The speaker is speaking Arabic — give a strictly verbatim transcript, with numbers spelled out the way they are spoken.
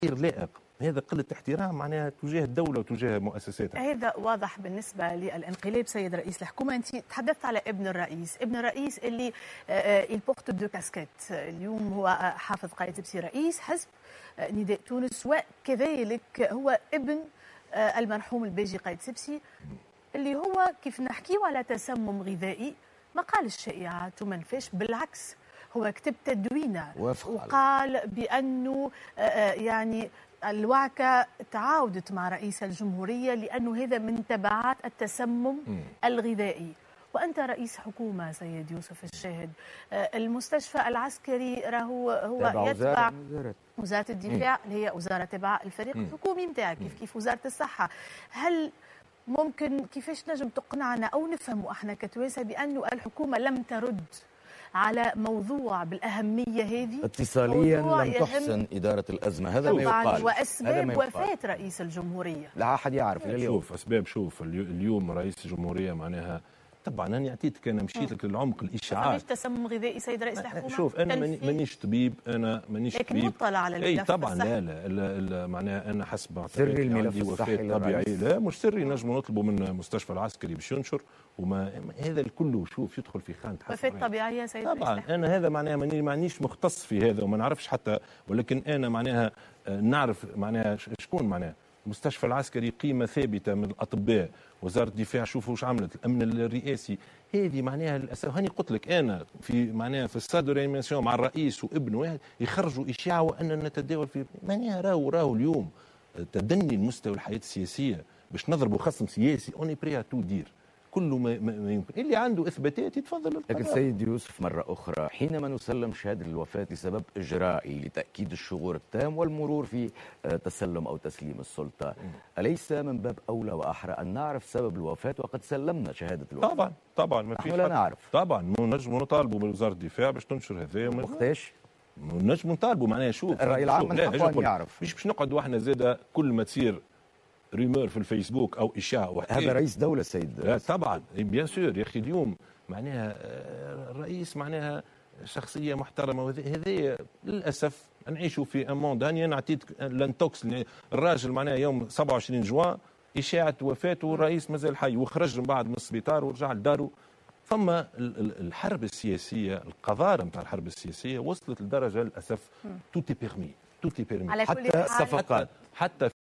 غير لائق. هذا قله احترام معناها تجاه الدوله وتجاه مؤسساتها. هذا واضح بالنسبه للانقلاب. سيد رئيس الحكومه، انت تحدثت على ابن الرئيس، ابن الرئيس اللي البورت دو كاسكيت، اليوم هو حافظ قايد سبسي رئيس حزب نداء تونس، وكذلك هو ابن المرحوم الباجي قايد سبسي، اللي هو كيف نحكيو على تسمم غذائي ما قالش شائعات وما نفاش، بالعكس هو كتب تدوينه وقال بأنه يعني الوعكة تعاودت مع رئيس الجمهورية لأنه هذا من تبعات التسمم الغذائي. وأنت رئيس حكومة سيد يوسف الشاهد، المستشفى العسكري راهو هو يتبع وزارة الدفاع اللي هي وزارة تبع الفريق الحكومي نتاعك، كيف كيف وزارة الصحة. هل ممكن كيفاش نجم تقنعنا أو نفهموا احنا كتوانسة بأنه الحكومة لم ترد على موضوع بالأهمية هذه؟ اتصاليا لم تحسن إدارة الأزمة، هذا ما يقال. وأسباب وفاة رئيس الجمهورية لا أحد يعرف. شوف أسباب، شوف اليوم رئيس الجمهورية معناها طبعا انا اعطيتك، انا مشيت لك للعمق الاشاعات. مش تسمم غذائي سيد رئيس الحكومه؟ شوف انا مانيش طبيب، انا مانيش طبيب، لكن مطلع على الملف. اي طبعا لا لا, لا, لا معناها انا حسب سري الملف الصحي طبيعي. لا مش سري، نجم نطلبه من المستشفى العسكري باش ينشر، وما هذا الكل شوف يدخل في خانه حسب وفاة طبيعيه سيد رئيس طبعا. انا هذا معناها ماني مانيش مختص في هذا وما نعرفش حتى، ولكن انا معناها نعرف معناها شكون معناها المستشفى العسكري قيمه ثابته من الاطباء، وزاره الدفاع شوفوا واش عملت، الامن الرئاسي، هذه معناها للاسف. هاني قلت لك انا في معناها في الصدر ريميسيون مع الرئيس وابنه يخرجوا اشاعه واننا نتداول في معناها راهو راهو اليوم تدني المستوى الحياه السياسيه باش نضربوا خصم سياسي اوني بري تو دير كل ما, ما يمكن. اللي عنده اثباتات يتفضل. لكن سيد يوسف مرة أخرى، حينما نسلم شهادة الوفاة لسبب إجرائي لتأكيد الشعور التام والمرور في تسلم أو تسليم السلطة، أليس من باب أولى وأحرى أن نعرف سبب الوفاة وقد سلمنا شهادة الوفاة؟ طبعا طبعا ما فيش. لا نعرف طبعا، نجم نطالبوا بوزارة الدفاع باش تنشر هذا. وقتاش؟ نجم نطالبوا معناها. شوف الرأي العام من حقه أن يعرف، مش باش نقعدوا احنا زاده كل ما تصير ريمور في الفيسبوك او اشاعه. هذا رئيس دوله سيد. لا طبعا بيان سور يا اخي، اليوم معناها الرئيس معناها شخصيه محترمه، وهذا للاسف نعيشوا في اموند. هاني انا عطيت لانتوكس الراجل معناها يوم سبعة وعشرين جوان اشاعه وفاته والرئيس مازال حي، وخرج من بعد من السبيطار ورجع لداره. ثم الحرب السياسيه، القذاره نتاع الحرب السياسيه وصلت لدرجه للاسف توتي بيرمي توتي بيرمي حتى الصفقات حتى